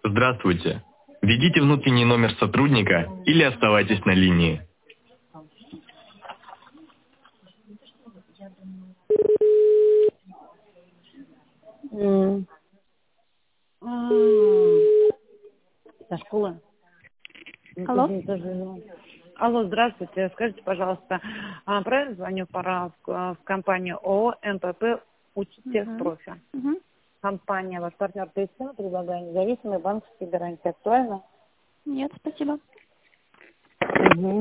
Здравствуйте. Введите внутренний номер сотрудника или оставайтесь на линии. М. Со школы? Ну, Алло? Алло, здравствуйте. Скажите, пожалуйста, правильно звоню в компанию ООО МПП «Учтехпрофи». Мгм. Компания, ваш партнер ТСН, предлагает независимые банковские гарантии. Актуально? Нет, спасибо. Мгм.